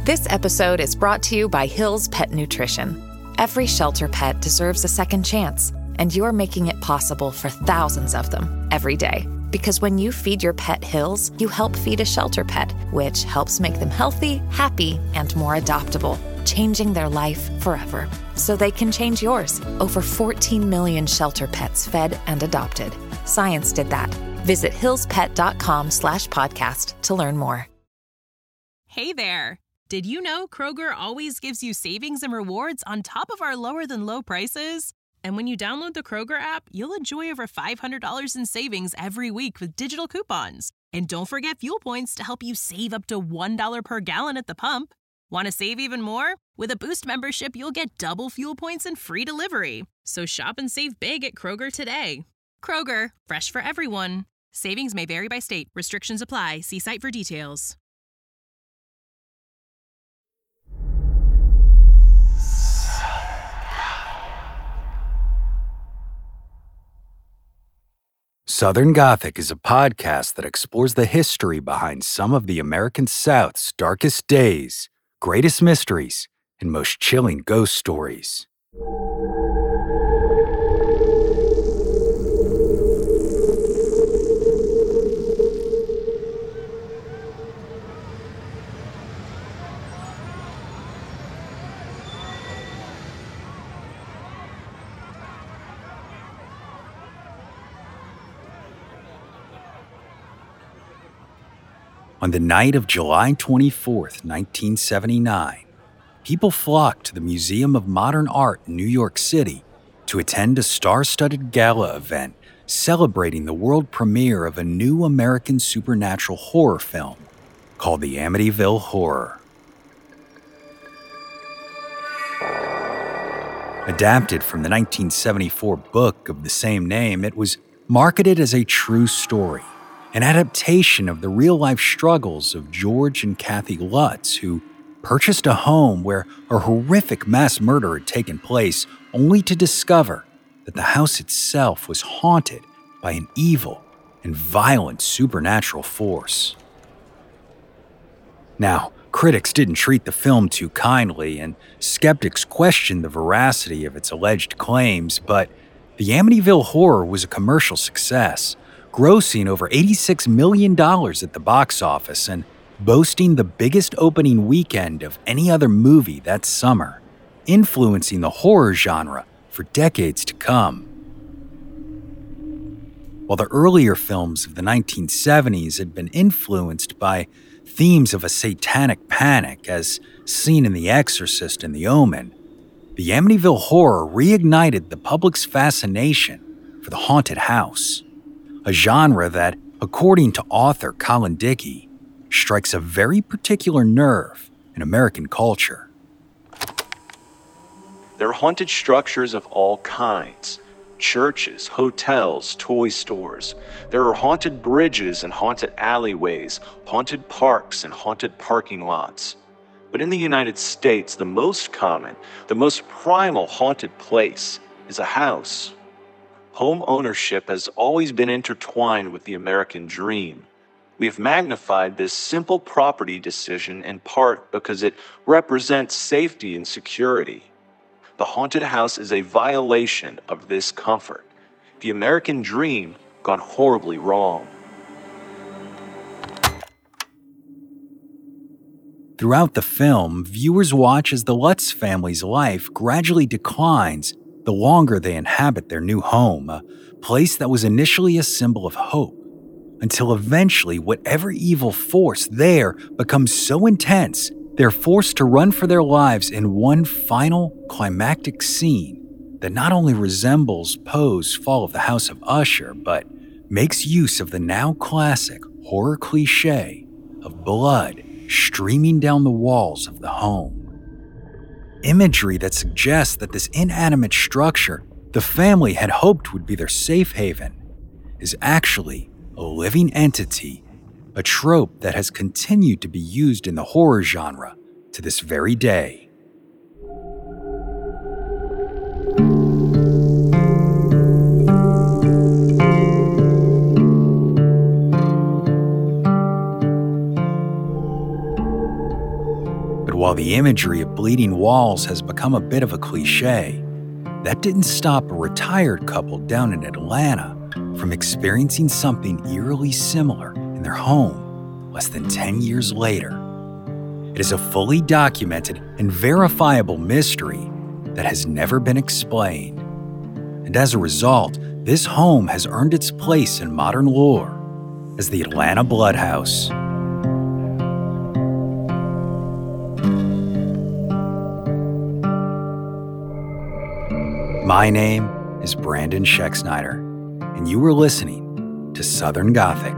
This episode is brought to you by Hill's Pet Nutrition. Every shelter pet deserves a second chance, and you're making it possible for thousands of them every day. Because when you feed your pet Hill's, you help feed a shelter pet, which helps make them healthy, happy, and more adoptable, changing their life forever. So they can change yours. Over 14 million shelter pets fed and adopted. Science did that. Visit hillspet.com/podcast to learn more. Hey there. Did you know Kroger always gives you savings and rewards on top of our lower than low prices? And when you download the Kroger app, you'll enjoy over $500 in savings every week with digital coupons. And don't forget fuel points to help you save up to $1 per gallon at the pump. Want to save even more? With a Boost membership, you'll get double fuel points and free delivery. So shop and save big at Kroger today. Kroger, fresh for everyone. Savings may vary by state. Restrictions apply. See site for details. Southern Gothic is a podcast that explores the history behind some of the American South's darkest days, greatest mysteries, and most chilling ghost stories. On the night of July 24th, 1979, people flocked to the Museum of Modern Art in New York City to attend a star-studded gala event celebrating the world premiere of a new American supernatural horror film called The Amityville Horror. Adapted from the 1974 book of the same name, it was marketed as a true story, an adaptation of the real-life struggles of George and Kathy Lutz, who purchased a home where a horrific mass murder had taken place, only to discover that the house itself was haunted by an evil and violent supernatural force. Now, critics didn't treat the film too kindly, and skeptics questioned the veracity of its alleged claims, but The Amityville Horror was a commercial success, grossing over $86 million at the box office and boasting the biggest opening weekend of any other movie that summer, influencing the horror genre for decades to come. While the earlier films of the 1970s had been influenced by themes of a satanic panic as seen in The Exorcist and The Omen, The Amityville Horror reignited the public's fascination for the haunted house, a genre that, according to author Colin Dickey, strikes a very particular nerve in American culture. There are haunted structures of all kinds: churches, hotels, toy stores. There are haunted bridges and haunted alleyways, haunted parks and haunted parking lots. But in the United States, the most common, the most primal haunted place is a house. Home ownership has always been intertwined with the American dream. We have magnified this simple property decision in part because it represents safety and security. The haunted house is a violation of this comfort. The American dream gone horribly wrong. Throughout the film, viewers watch as the Lutz family's life gradually declines the longer they inhabit their new home, a place that was initially a symbol of hope, until eventually whatever evil force there becomes so intense, they're forced to run for their lives in one final climactic scene that not only resembles Poe's Fall of the House of Usher, but makes use of the now classic horror cliche of blood streaming down the walls of the home. Imagery that suggests that this inanimate structure the family had hoped would be their safe haven is actually a living entity, a trope that has continued to be used in the horror genre to this very day. while the imagery of bleeding walls has become a bit of a cliche, that didn't stop a retired couple down in Atlanta from experiencing something eerily similar in their home less than 10 years later. It is a fully documented and verifiable mystery that has never been explained. And as a result, this home has earned its place in modern lore as the Atlanta Blood House. My name is Brandon Schexnayder, and you are listening to Southern Gothic.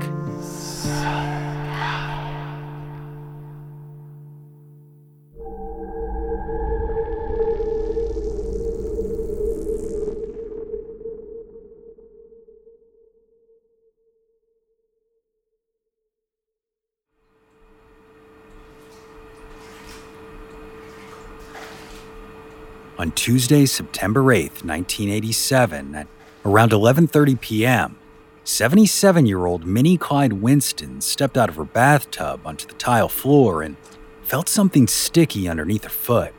On Tuesday, September 8th, 1987, at around 11:30 p.m., 77-year-old Minnie Clyde Winston stepped out of her bathtub onto the tile floor and felt something sticky underneath her foot.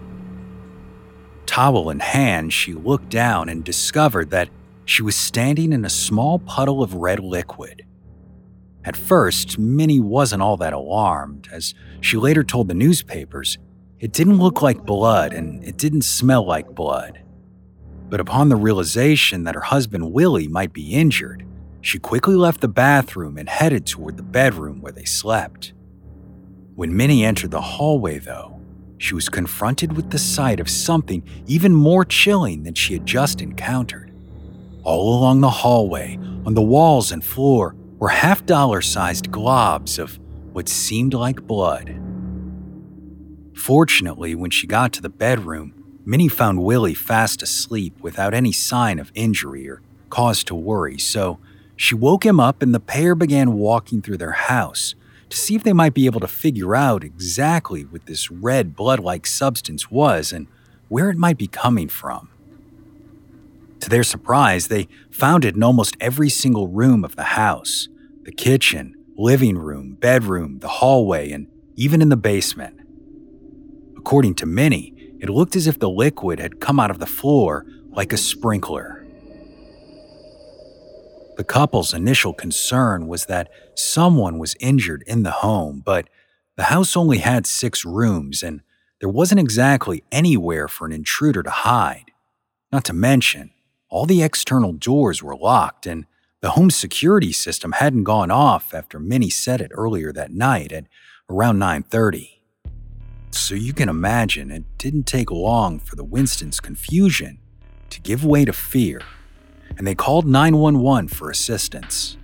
Towel in hand, she looked down and discovered that she was standing in a small puddle of red liquid. At first, Minnie wasn't all that alarmed. As she later told the newspapers, it didn't look like blood and it didn't smell like blood. But upon the realization that her husband Willie might be injured, she quickly left the bathroom and headed toward the bedroom where they slept. When Minnie entered the hallway, though, she was confronted with the sight of something even more chilling than she had just encountered. All along the hallway, on the walls and floor, were half-dollar-sized globs of what seemed like blood. Fortunately, when she got to the bedroom, Minnie found Willie fast asleep without any sign of injury or cause to worry, so she woke him up and the pair began walking through their house to see if they might be able to figure out exactly what this red blood-like substance was and where it might be coming from. To their surprise, they found it in almost every single room of the house: the kitchen, living room, bedroom, the hallway, and even in the basement. According to Minnie, it looked as if the liquid had come out of the floor like a sprinkler. The couple's initial concern was that someone was injured in the home, but the house only had 6 rooms and there wasn't exactly anywhere for an intruder to hide. Not to mention, all the external doors were locked and the home security system hadn't gone off after Minnie said it earlier that night at around 9:30. So you can imagine it didn't take long for the Winstons' confusion to give way to fear, and they called 911 for assistance.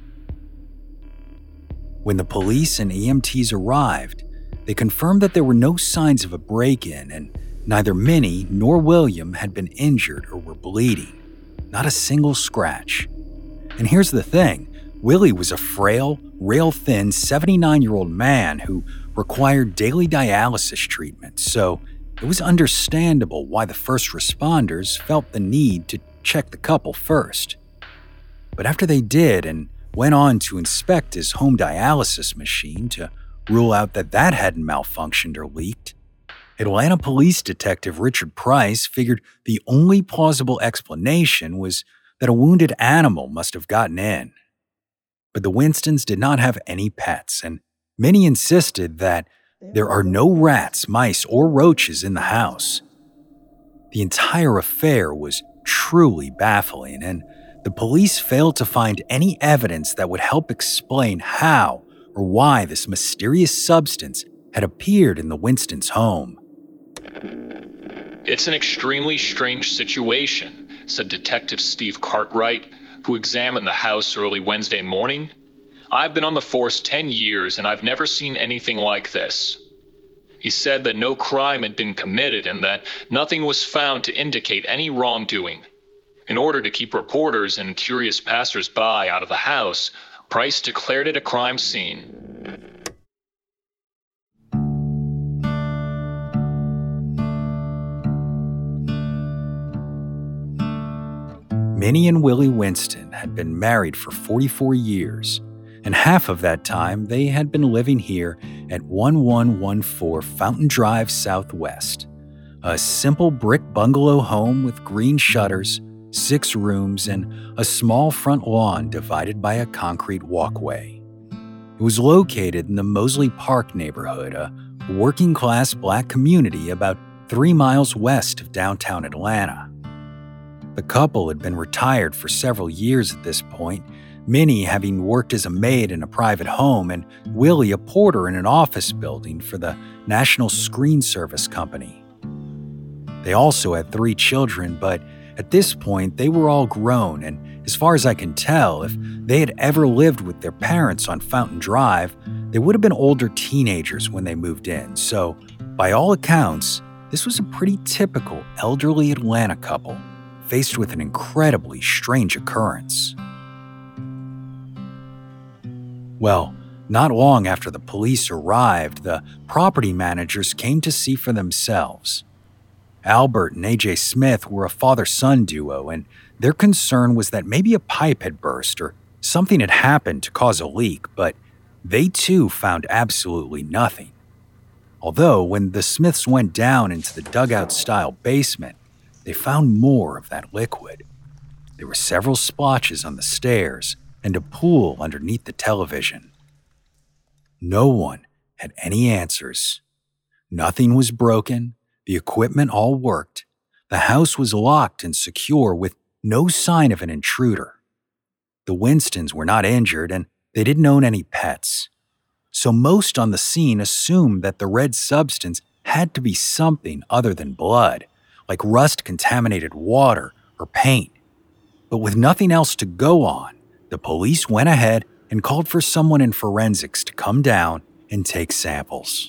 When the police and EMTs arrived, they confirmed that there were no signs of a break-in, and neither Minnie nor William had been injured or were bleeding. Not a single scratch. And here's the thing, Willie was a frail, rail-thin 79-year-old man who required daily dialysis treatment, so it was understandable why the first responders felt the need to check the couple first. But after they did and went on to inspect his home dialysis machine to rule out that hadn't malfunctioned or leaked, Atlanta Police Detective Richard Price figured the only plausible explanation was that a wounded animal must have gotten in. But the Winstons did not have any pets, and Minnie insisted that there are no rats, mice, or roaches in the house. The entire affair was truly baffling, and the police failed to find any evidence that would help explain how or why this mysterious substance had appeared in the Winstons' home. "It's an extremely strange situation," said Detective Steve Cartwright, who examined the house early Wednesday morning. "I've been on the force 10 years and I've never seen anything like this." He said that no crime had been committed and that nothing was found to indicate any wrongdoing. In order to keep reporters and curious passers-by out of the house, Price declared it a crime scene. Minnie and Willie Winston had been married for 44 years. and half of that time they had been living here at 1114 Fountain Drive Southwest, a simple brick bungalow home with green shutters, 6 rooms, and a small front lawn divided by a concrete walkway. It was located in the Mosley Park neighborhood, a working-class Black community about 3 miles west of downtown Atlanta. The couple had been retired for several years at this point, Minnie having worked as a maid in a private home and Willie a porter in an office building for the National Screen Service Company. They also had 3 children, but at this point they were all grown, and as far as I can tell, if they had ever lived with their parents on Fountain Drive, they would have been older teenagers when they moved in. So, by all accounts, this was a pretty typical elderly Atlanta couple faced with an incredibly strange occurrence. Well, not long after the police arrived, the property managers came to see for themselves. Albert and A.J. Smith were a father-son duo, and their concern was that maybe a pipe had burst or something had happened to cause a leak, but they too found absolutely nothing. Although, when the Smiths went down into the dugout-style basement, they found more of that liquid. There were several splotches on the stairs and a pool underneath the television. No one had any answers. Nothing was broken. The equipment all worked. The house was locked and secure with no sign of an intruder. The Winstons were not injured and they didn't own any pets. So most on the scene assumed that the red substance had to be something other than blood, like rust-contaminated water or paint. But with nothing else to go on, the police went ahead and called for someone in forensics to come down and take samples.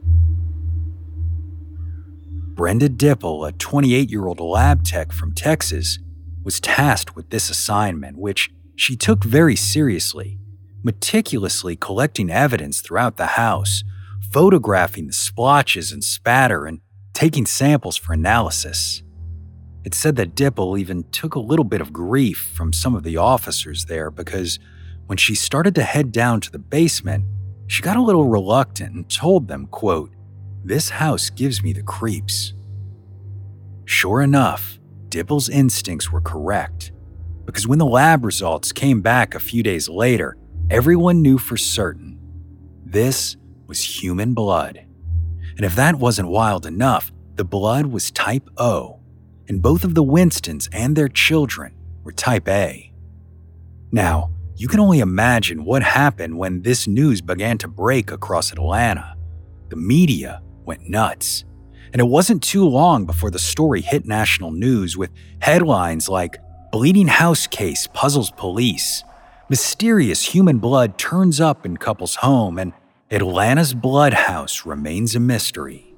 Brenda Dipple, a 28-year-old lab tech from Texas, was tasked with this assignment, which she took very seriously, meticulously collecting evidence throughout the house, photographing the splotches and spatter, and taking samples for analysis. It's said that Dipple even took a little bit of grief from some of the officers there because when she started to head down to the basement, she got a little reluctant and told them, quote, "This house gives me the creeps." Sure enough, Dipple's instincts were correct, because when the lab results came back a few days later, everyone knew for certain this was human blood. And if that wasn't wild enough, the blood was type O, and both of the Winstons and their children were type A. Now, you can only imagine what happened when this news began to break across Atlanta. The media went nuts, and it wasn't too long before the story hit national news with headlines like "Bleeding House Case Puzzles Police," "Mysterious Human Blood Turns Up in Couple's Home," and "Atlanta's Blood House Remains a Mystery."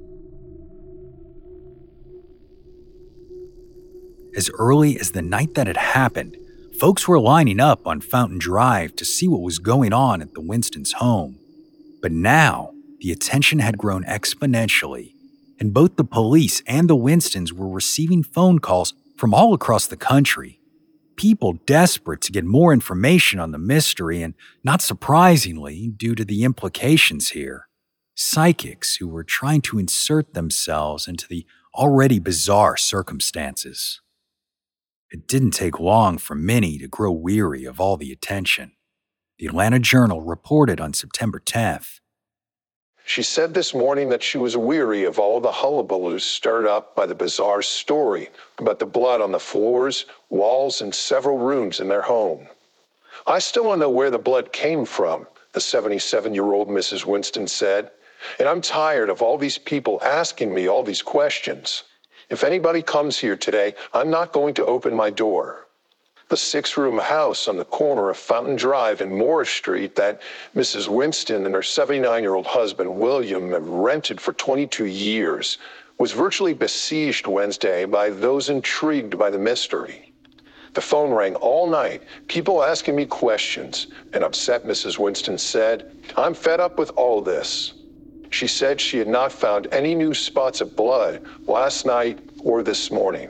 As early as the night that it happened, folks were lining up on Fountain Drive to see what was going on at the Winstons' home. But now, the attention had grown exponentially, and both the police and the Winstons were receiving phone calls from all across the country. People desperate to get more information on the mystery, and not surprisingly, due to the implications here, psychics who were trying to insert themselves into the already bizarre circumstances. It didn't take long for Minnie to grow weary of all the attention. The Atlanta Journal reported on September 10th. She said this morning that she was weary of all the hullabaloo stirred up by the bizarre story about the blood on the floors, walls, and several rooms in their home. "I still don't know where the blood came from," the 77-year-old Mrs. Winston said, "and I'm tired of all these people asking me all these questions. If anybody comes here today, I'm not going to open my door." The 6-room house on the corner of Fountain Drive and Morris Street that Mrs. Winston and her 79-year-old husband, William, have rented for 22 years was virtually besieged Wednesday by those intrigued by the mystery. The phone rang all night, people asking me questions, and upset Mrs. Winston said, "I'm fed up with all this." She said she had not found any new spots of blood last night or this morning.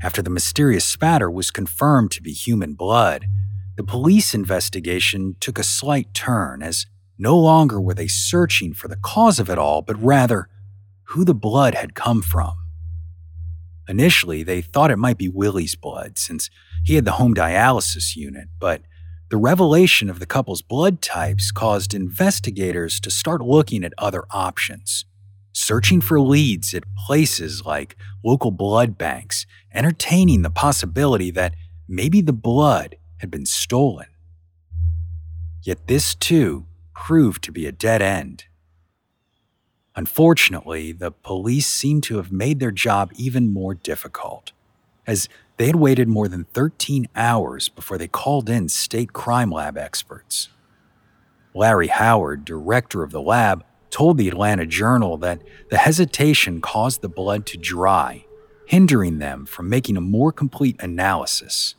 After the mysterious spatter was confirmed to be human blood, the police investigation took a slight turn, as no longer were they searching for the cause of it all, but rather who the blood had come from. Initially, they thought it might be Willie's blood, since he had the home dialysis unit, but the revelation of the couple's blood types caused investigators to start looking at other options, searching for leads at places like local blood banks, entertaining the possibility that maybe the blood had been stolen. Yet this, too, proved to be a dead end. Unfortunately, the police seemed to have made their job even more difficult, as they had waited more than 13 hours before they called in state crime lab experts. Larry Howard, director of the lab, told the Atlanta Journal that the hesitation caused the blood to dry, hindering them from making a more complete analysis.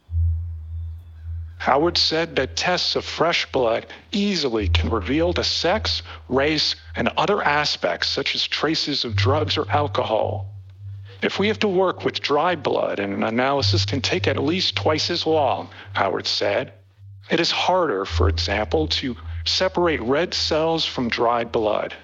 Howard said that tests of fresh blood easily can reveal the sex, race, and other aspects such as traces of drugs or alcohol. If we have to work with dry blood, and an analysis can take at least twice as long, Howard said. It is harder, for example, to separate red cells from dry blood.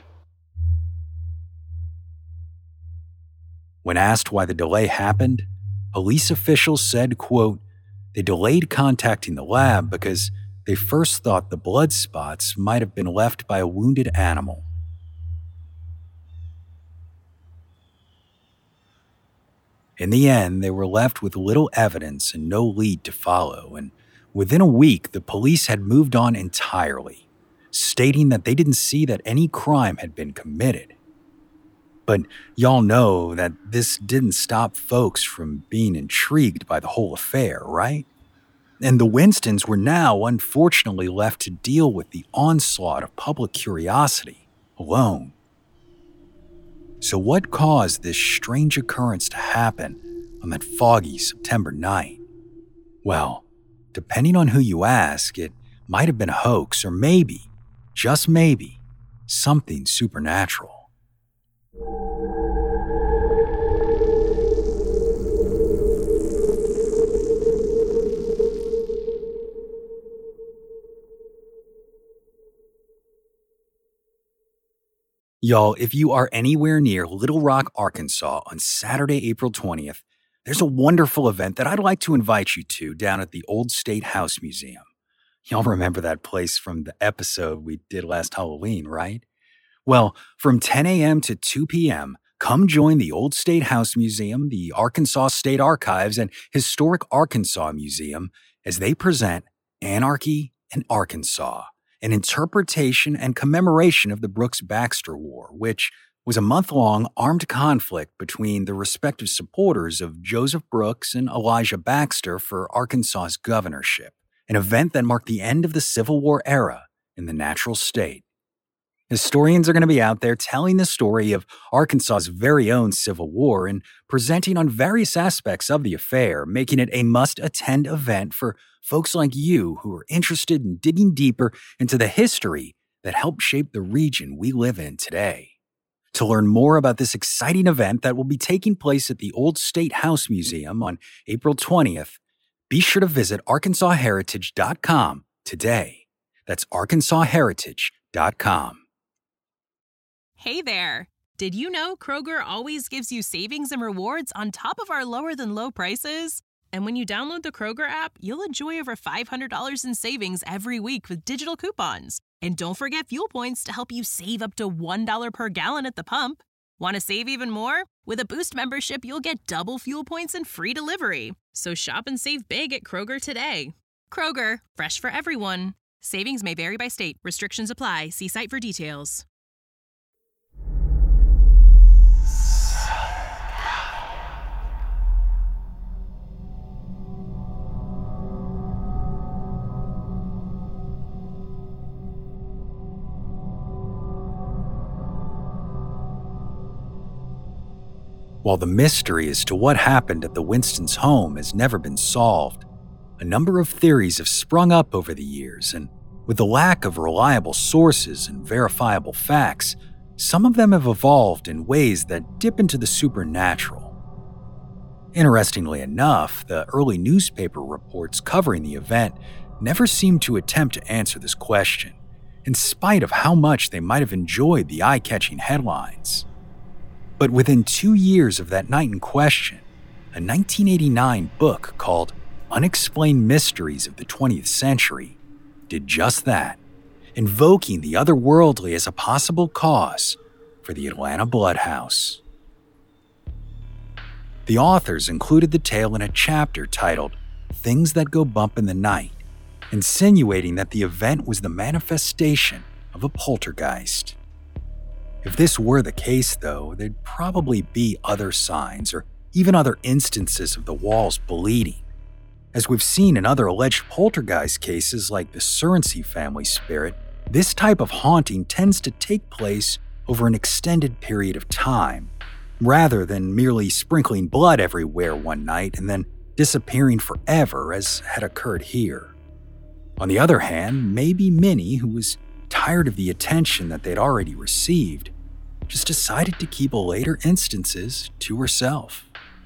When asked why the delay happened, police officials said, quote, they delayed contacting the lab because they first thought the blood spots might have been left by a wounded animal. In the end, they were left with little evidence and no lead to follow, and within a week, the police had moved on entirely, stating that they didn't see that any crime had been committed. But y'all know that this didn't stop folks from being intrigued by the whole affair, right? And the Winstons were now unfortunately left to deal with the onslaught of public curiosity alone. So what caused this strange occurrence to happen on that foggy September night? Well, depending on who you ask, it might have been a hoax or maybe, just maybe, something supernatural. Y'all, if you are anywhere near Little Rock, Arkansas on Saturday, April 20th, there's a wonderful event that I'd like to invite you to down at the Old State House Museum. Y'all remember that place from the episode we did last Halloween, right? Well, from 10 a.m. to 2 p.m., come join the Old State House Museum, the Arkansas State Archives, and Historic Arkansas Museum as they present Anarchy in Arkansas, an interpretation and commemoration of the Brooks-Baxter War, which was a month-long armed conflict between the respective supporters of Joseph Brooks and Elijah Baxter for Arkansas's governorship, an event that marked the end of the Civil War era in the natural state. Historians are going to be out there telling the story of Arkansas's very own Civil War and presenting on various aspects of the affair, making it a must-attend event for folks like you who are interested in digging deeper into the history that helped shape the region we live in today. To learn more about this exciting event that will be taking place at the Old State House Museum on April 20th, be sure to visit ArkansasHeritage.com today. That's ArkansasHeritage.com. Hey there! Did you know Kroger always gives you savings and rewards on top of our lower-than-low prices? And when you download the Kroger app, you'll enjoy over $500 in savings every week with digital coupons. And don't forget fuel points to help you save up to $1 per gallon at the pump. Want to save even more? With a Boost membership, you'll get double fuel points and free delivery. So shop and save big at Kroger today. Kroger, fresh for everyone. Savings may vary by state. Restrictions apply. See site for details. While the mystery as to what happened at the Winstons' home has never been solved, a number of theories have sprung up over the years, and with the lack of reliable sources and verifiable facts, some of them have evolved in ways that dip into the supernatural. Interestingly enough, the early newspaper reports covering the event never seemed to attempt to answer this question, in spite of how much they might have enjoyed the eye-catching headlines. But within 2 years of that night in question, a 1989 book called Unexplained Mysteries of the 20th Century did just that, invoking the otherworldly as a possible cause for the Atlanta Bloodhouse. The authors included the tale in a chapter titled Things That Go Bump in the Night, insinuating that the event was the manifestation of a poltergeist. If this were the case, though, there'd probably be other signs or even other instances of the walls bleeding. As we've seen in other alleged poltergeist cases like the Surency family spirit, this type of haunting tends to take place over an extended period of time, rather than merely sprinkling blood everywhere one night and then disappearing forever as had occurred here. On the other hand, maybe Minnie, who was tired of the attention that they'd already received, just decided to keep later instances to herself.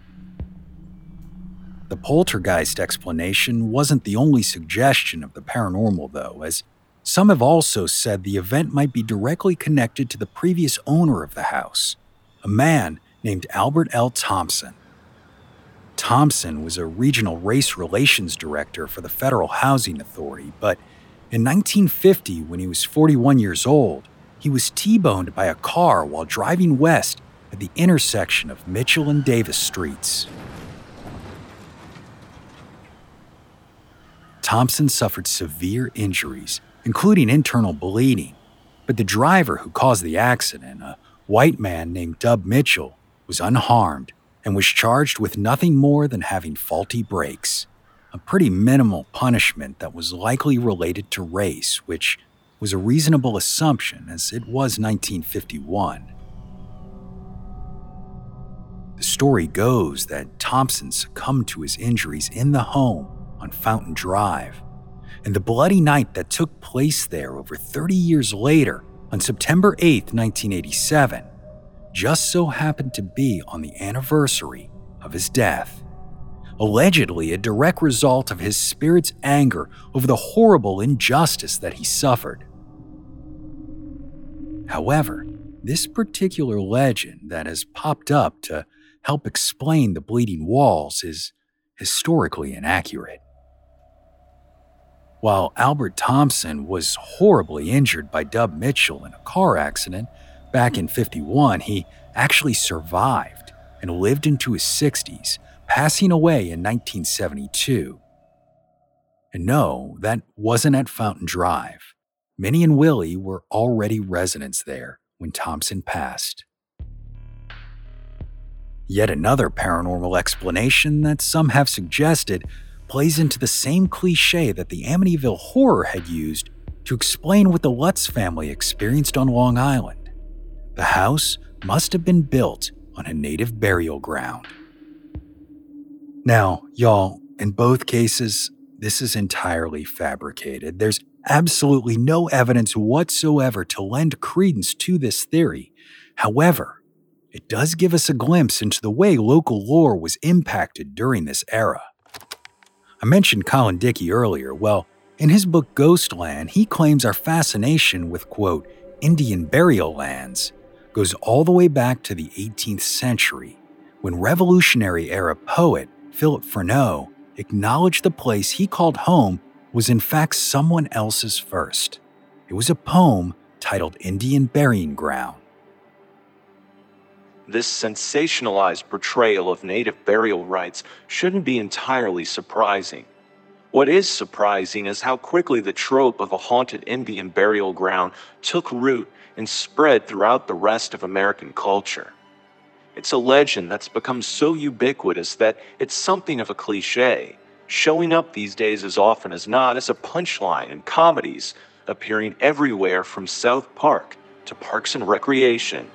The poltergeist explanation wasn't the only suggestion of the paranormal, though, as some have also said the event might be directly connected to the previous owner of the house, a man named Albert L. Thompson. Thompson was a regional race relations director for the Federal Housing Authority, but in 1950, when he was 41 years old, he was T-boned by a car while driving west at the intersection of Mitchell and Davis Streets. Thompson suffered severe injuries, including internal bleeding, but the driver who caused the accident, a white man named Dub Mitchell, was unharmed and was charged with nothing more than having faulty brakes, a pretty minimal punishment that was likely related to race, which was a reasonable assumption as it was 1951. The story goes that Thompson succumbed to his injuries in the home on Fountain Drive, and the bloody night that took place there over 30 years later, on September 8, 1987, just so happened to be on the anniversary of his death. Allegedly a direct result of his spirit's anger over the horrible injustice that he suffered. However, this particular legend that has popped up to help explain the bleeding walls is historically inaccurate. While Albert Thompson was horribly injured by Dub Mitchell in a car accident back in '51, he actually survived and lived into his 60s, passing away in 1972. And no, that wasn't at Fountain Drive. Minnie and Willie were already residents there when Thompson passed. Yet another paranormal explanation that some have suggested plays into the same cliche that the Amityville Horror had used to explain what the Lutz family experienced on Long Island. The house must have been built on a native burial ground. Now, y'all, in both cases, this is entirely fabricated. There's absolutely no evidence whatsoever to lend credence to this theory. However, it does give us a glimpse into the way local lore was impacted during this era. I mentioned Colin Dickey earlier. Well, in his book Ghostland, he claims our fascination with, quote, Indian burial lands goes all the way back to the 18th century, when Revolutionary-era poet Philip Freneau acknowledged the place he called home was in fact someone else's first. It was a poem titled Indian Burying Ground. This sensationalized portrayal of native burial rites shouldn't be entirely surprising. What is surprising is how quickly the trope of a haunted Indian burial ground took root and spread throughout the rest of American culture. It's a legend that's become so ubiquitous that it's something of a cliche, showing up these days as often as not as a punchline in comedies, appearing everywhere from South Park to Parks and Recreation.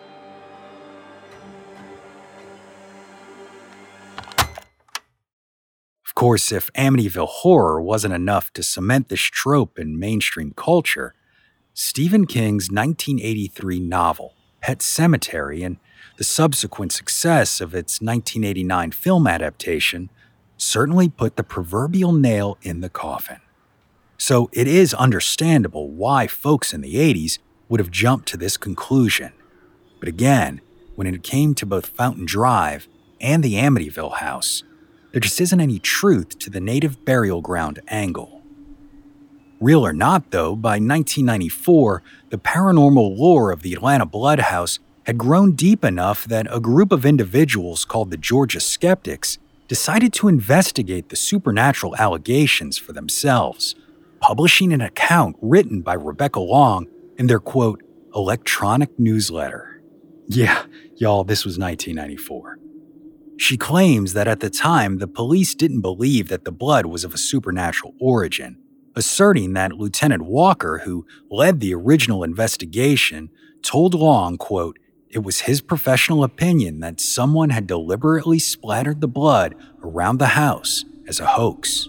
Of course, if Amityville Horror wasn't enough to cement this trope in mainstream culture, Stephen King's 1983 novel, Pet Sematary, and the subsequent success of its 1989 film adaptation certainly put the proverbial nail in the coffin. So it is understandable why folks in the 80s would have jumped to this conclusion. But again, when it came to both Fountain Drive and the Amityville house, there just isn't any truth to the native burial ground angle. Real or not, though, by 1994, the paranormal lore of the Atlanta Blood House had grown deep enough that a group of individuals called the Georgia Skeptics decided to investigate the supernatural allegations for themselves, publishing an account written by Rebecca Long in their, quote, electronic newsletter. Yeah, y'all, this was 1994. She claims that at the time, the police didn't believe that the blood was of a supernatural origin, asserting that Lieutenant Walker, who led the original investigation, told Long, quote, it was his professional opinion that someone had deliberately splattered the blood around the house as a hoax.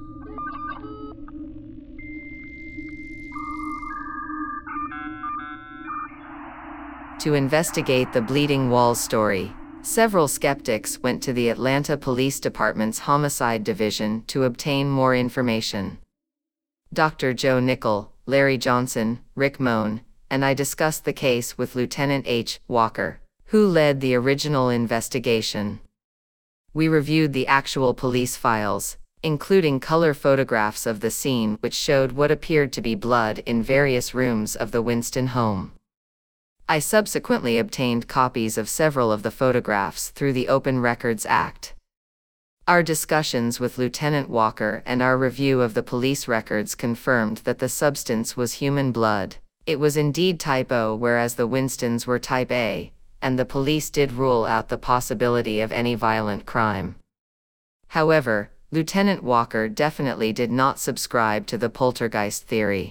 To investigate the Bleeding Walls story, several skeptics went to the Atlanta Police Department's Homicide Division to obtain more information. Dr. Joe Nickel, Larry Johnson, Rick Moan, and I discussed the case with Lieutenant H. Walker, who led the original investigation. We reviewed the actual police files, including color photographs of the scene which showed what appeared to be blood in various rooms of the Winston home. I subsequently obtained copies of several of the photographs through the Open Records Act. Our discussions with Lieutenant Walker and our review of the police records confirmed that the substance was human blood. It was indeed type O, whereas the Winstons were type A, and the police did rule out the possibility of any violent crime. However, Lieutenant Walker definitely did not subscribe to the poltergeist theory.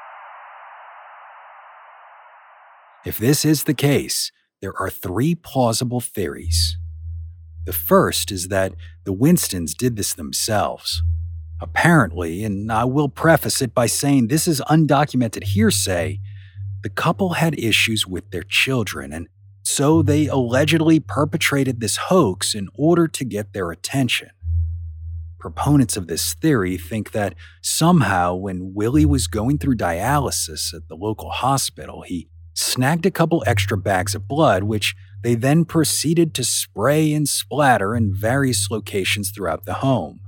If this is the case, there are three plausible theories. The first is that the Winstons did this themselves. Apparently, and I will preface it by saying this is undocumented hearsay, the couple had issues with their children, and so they allegedly perpetrated this hoax in order to get their attention. Proponents of this theory think that somehow when Willie was going through dialysis at the local hospital, he snagged a couple extra bags of blood, which they then proceeded to spray and splatter in various locations throughout the home.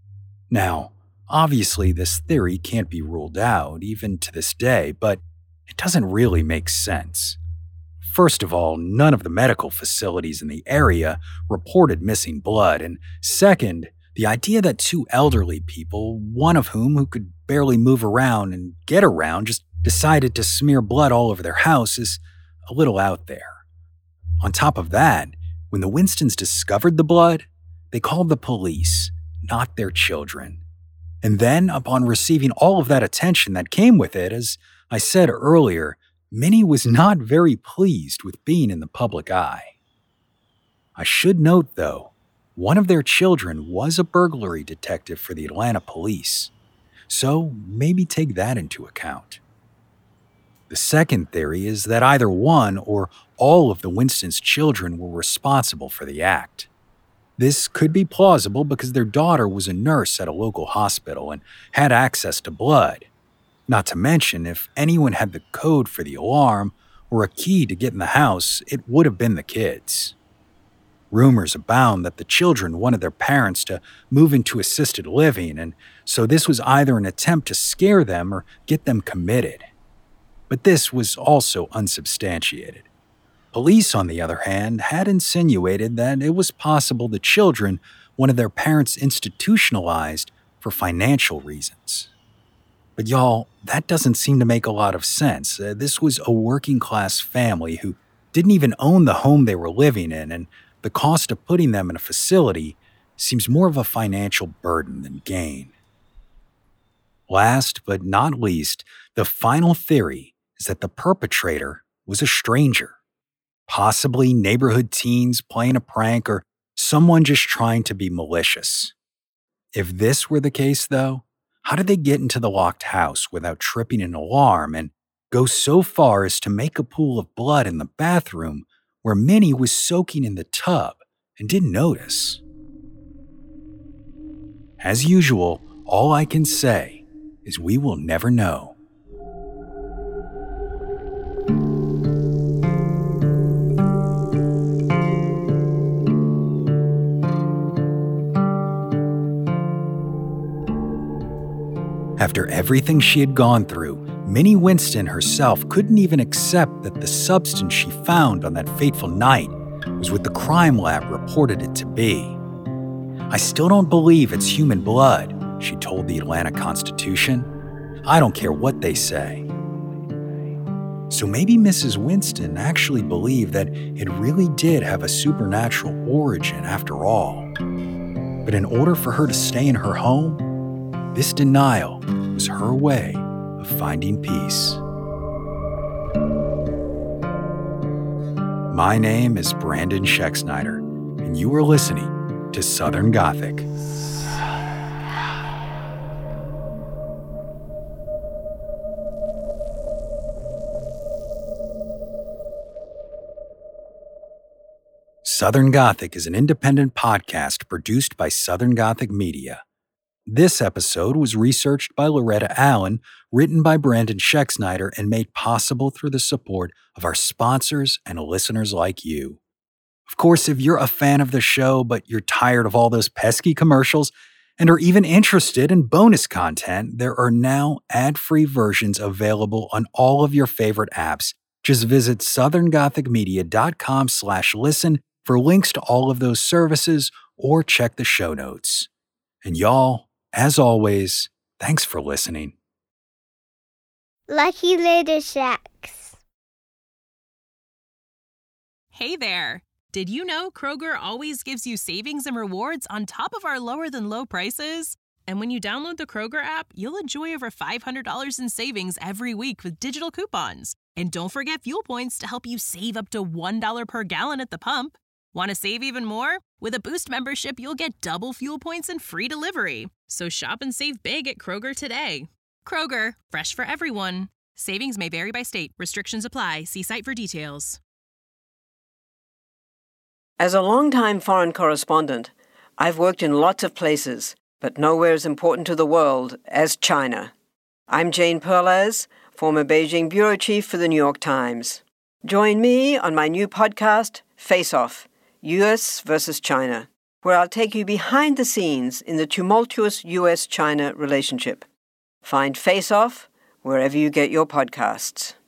Now, obviously this theory can't be ruled out, even to this day, but it doesn't really make sense. First of all, none of the medical facilities in the area reported missing blood, and second, the idea that two elderly people, one of whom could barely move around and get around, just decided to smear blood all over their house is a little out there. On top of that, when the Winstons discovered the blood, they called the police, not their children. And then, upon receiving all of that attention that came with it, as I said earlier, Minnie was not very pleased with being in the public eye. I should note, though, one of their children was a burglary detective for the Atlanta police, so maybe take that into account. The second theory is that either one or all of the Winstons' children were responsible for the act. This could be plausible because their daughter was a nurse at a local hospital and had access to blood. Not to mention, if anyone had the code for the alarm or a key to get in the house, it would have been the kids. Rumors abound that the children wanted their parents to move into assisted living, and so this was either an attempt to scare them or get them committed. But this was also unsubstantiated. Police, on the other hand, had insinuated that it was possible the children wanted their parents institutionalized for financial reasons. But y'all, that doesn't seem to make a lot of sense. This was a working-class family who didn't even own the home they were living in, and the cost of putting them in a facility seems more of a financial burden than gain. Last but not least, the final theory is that the perpetrator was a stranger. Possibly neighborhood teens playing a prank or someone just trying to be malicious. If this were the case, though, how did they get into the locked house without tripping an alarm and go so far as to make a pool of blood in the bathroom where Minnie was soaking in the tub and didn't notice. As usual, all I can say is we will never know. After everything she had gone through, Minnie Winston herself couldn't even accept that the substance she found on that fateful night was what the crime lab reported it to be. "I still don't believe it's human blood," she told the Atlanta Constitution. "I don't care what they say." So maybe Mrs. Winston actually believed that it really did have a supernatural origin after all. But in order for her to stay in her home, this denial was her way of finding peace. My name is Brandon Schexnayder, and you are listening to Southern Gothic. Southern Gothic is an independent podcast produced by Southern Gothic Media. This episode was researched by Loretta Allen, written by Brandon Schexnayder, and made possible through the support of our sponsors and listeners like you. Of course, if you're a fan of the show, but you're tired of all those pesky commercials and are even interested in bonus content, there are now ad-free versions available on all of your favorite apps. Just visit southerngothicmedia.com/listen for links to all of those services or check the show notes. And y'all, as always, thanks for listening. Lucky Later Shacks. Hey there! Did you know Kroger always gives you savings and rewards on top of our lower-than-low prices? And when you download the Kroger app, you'll enjoy over $500 in savings every week with digital coupons. And don't forget fuel points to help you save up to $1 per gallon at the pump. Want to save even more? With a Boost membership, you'll get double fuel points and free delivery. So shop and save big at Kroger today. Kroger, fresh for everyone. Savings may vary by state. Restrictions apply. See site for details. As a longtime foreign correspondent, I've worked in lots of places, but nowhere as important to the world as China. I'm Jane Perlez, former Beijing bureau chief for the New York Times. Join me on my new podcast, Face Off, U.S. versus China, where I'll take you behind the scenes in the tumultuous U.S.-China relationship. Find Face Off wherever you get your podcasts.